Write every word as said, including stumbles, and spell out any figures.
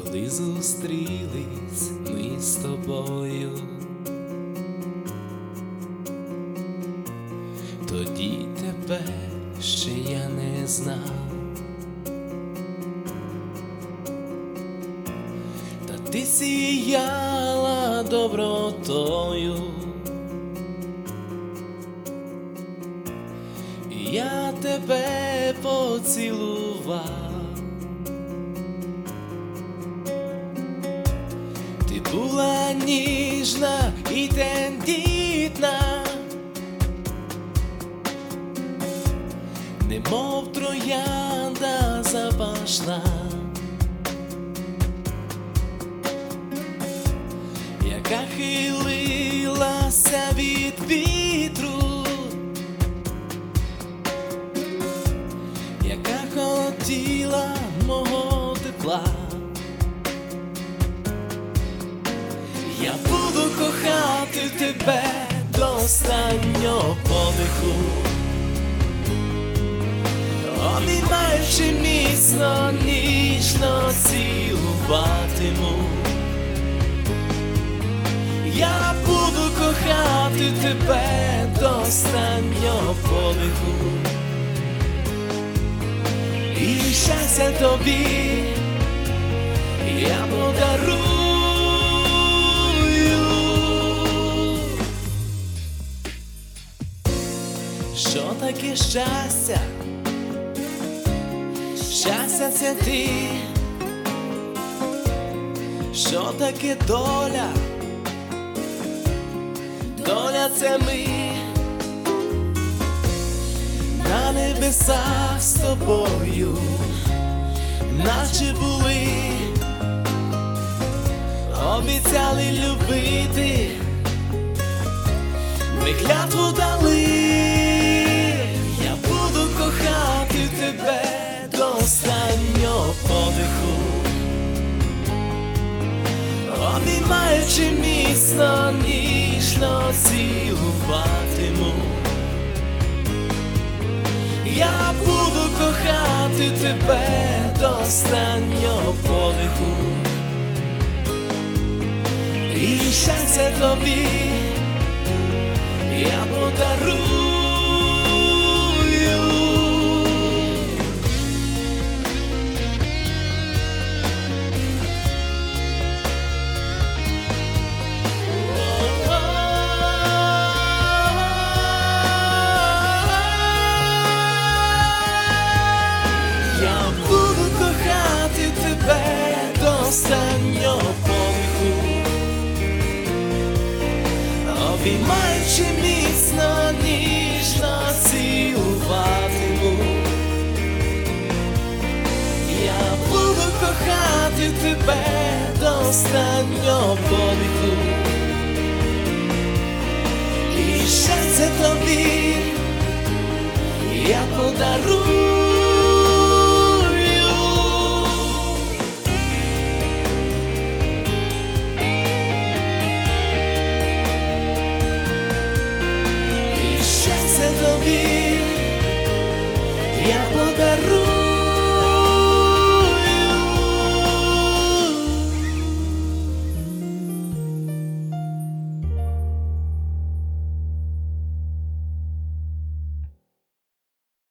коли зустрілись ми з тобою, тоді тебе ще я не знав, та ти сіяла добротою, і я тебе поцілував. Ти була ніжна і тендітна, немов троянда запашна, яка хилилася від вітру, яка хотіла мого тепла. Я буду кохати тебе до останнього подиху, обіймаючи міцно, ніжно цілуватиму. Я буду кохати тебе до останнього подиху, і щастя тобі я подарую. Що таке щастя? Щастя це ти. Що таке доля? Доля це ми на небесах з тобою, наче були, обіцяли любити, ми клятву дали. Я буду кохати тебе до останнього подиху, обіймаючи міцно, ніжно цілуватиму. Я буду кохати тебе до останнього подиху, і щастя тобі я подарую. Я буду кохати тебе до останнього подиху, обіймаючи міцно, ніжно цілуватиму. Я буду кохати тебе до останнього подиху, і щастя тобі я подарую. Тобі я подарую.